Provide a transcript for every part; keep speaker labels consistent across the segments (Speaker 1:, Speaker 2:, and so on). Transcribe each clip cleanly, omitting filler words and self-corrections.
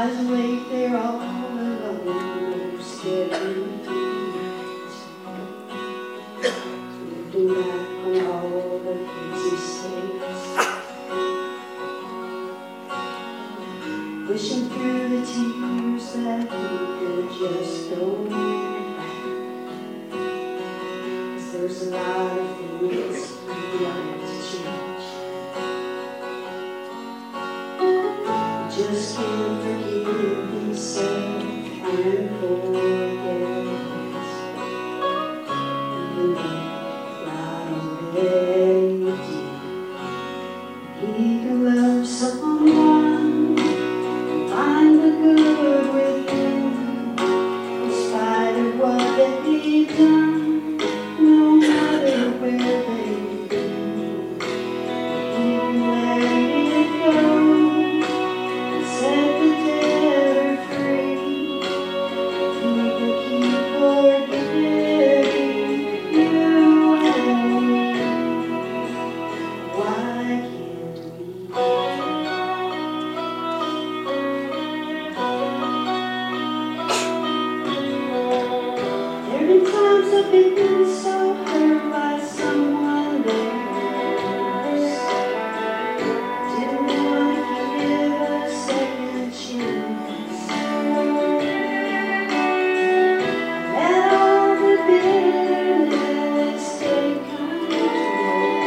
Speaker 1: lies awake there all alone, scared to eat. Looking back on all the his mistakes, wishing through the tears that he could just go back. 'Cause there's a lot of things he'd like to change. Just can't forgive himself and forget, even though right already did. He can love someone, find the good within, in spite of what they've done, no matter where they've been. He can let it go, set the debtor free. He will keep forgiving you and me. Why can't we? There have been times I've been so hurt by someone else. Didn't want to give a second chance. Let all the bitterness take control.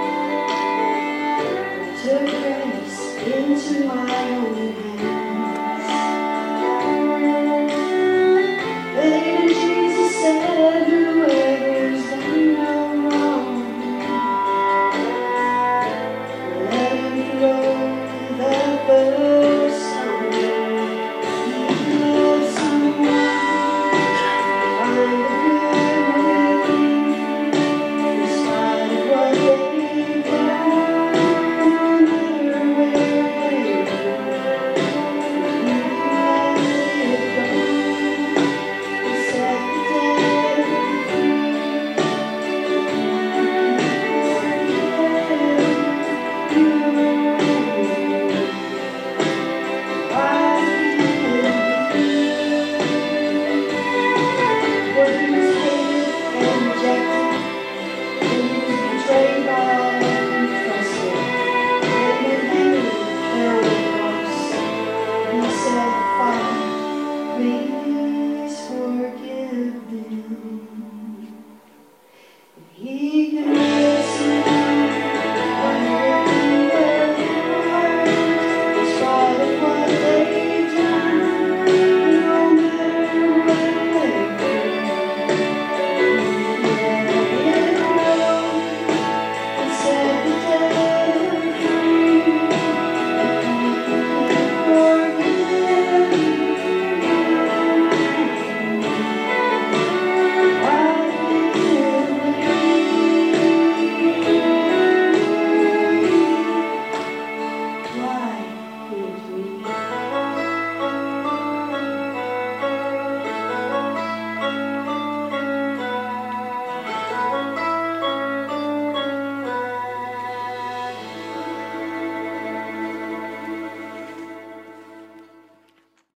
Speaker 1: Took grace into my own hands. But even Jesus said, whoever's done no wrong, let him throw the first stone. He can love someone, find the good within, in spite of what they've done, no matter where they've been. He can let it go, and set the debtor free. You please forgive them. He can